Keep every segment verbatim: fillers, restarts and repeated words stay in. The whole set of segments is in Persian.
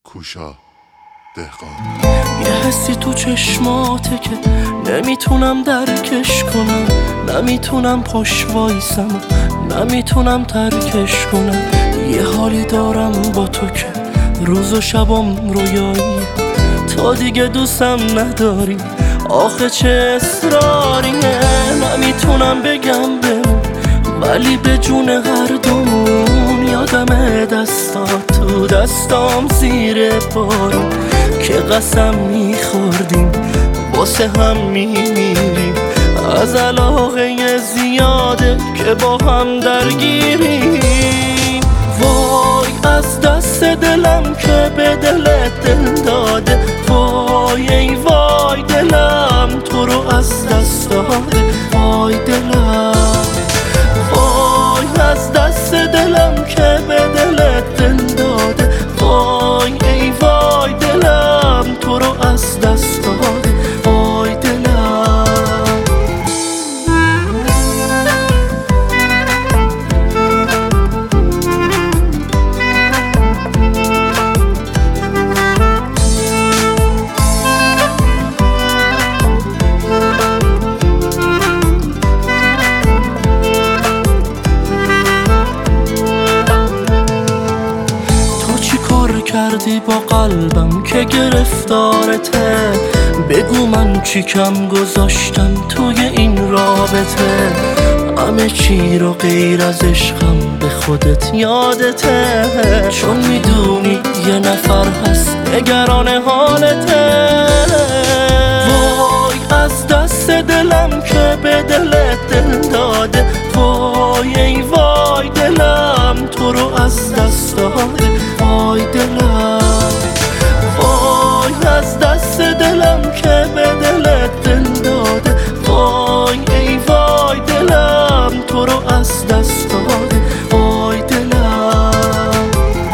کوشا دهقان. یه حسی تو چشماته که نمیتونم درکش کنم، نمیتونم پاش وایسم، نمیتونم ترکش کنم. یه حالی دارم با تو که روز و شبم رویایی، تا دیگه دوستم نداری آخه چه اصراریه. نمیتونم بگم بمون ولی به جون هر دومون یادم دستات تو دستام زیر بارون که قسم میخوردیم واسه هم میمیریم. از علاقه زیاده که با هم درگیریم. وای از دست دلم که به دلت دل داده، وای ای وای دلم تو رو از دست داده. وای دلم، وای از دست دلم که به دلت دل داده، وای ای وای دلم تو رو از دست داده. وای دلم. کردی با قلبم که گرفتارته، بگو من چی کم گذاشتم توی این رابطه. همه چی رو غیر از عشقم به خودت یادته، چون میدونی یه نفر هست نگران حالته. وای از دست دلم که به دلت دل داده، وای ای وای دلم تو رو از دست داده. وای دلم، وای از دست دلم که به دلت دل داده، وای ای وای دلم تو رو از دست داده. وای دلم.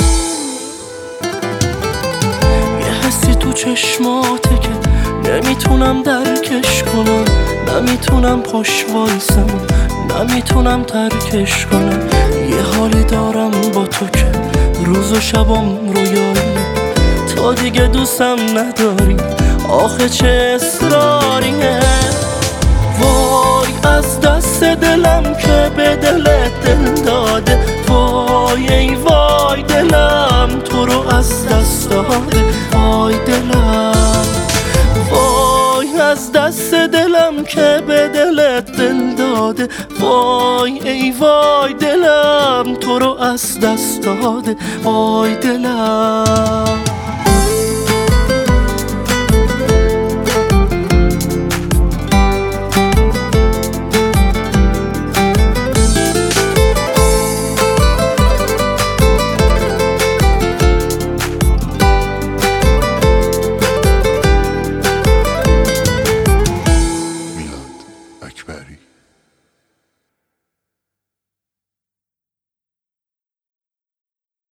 یه حسی تو چشماته که نمیتونم درکش کنم، نمیتونم پاش وایسم، نمیتونم ترکش کنم. یه حالی دارم با تو که روز و شبم رویایی، تا دیگه دوستم نداری آخه چه اصراریه. وای از دست دلم که به دلت دل داده، وای ای وای دلم تو رو از دست داده. وای دلم، وای از دست دلم که به دلت دل داده، وای ای وای دلم تو رو از دست داده. وای دلم.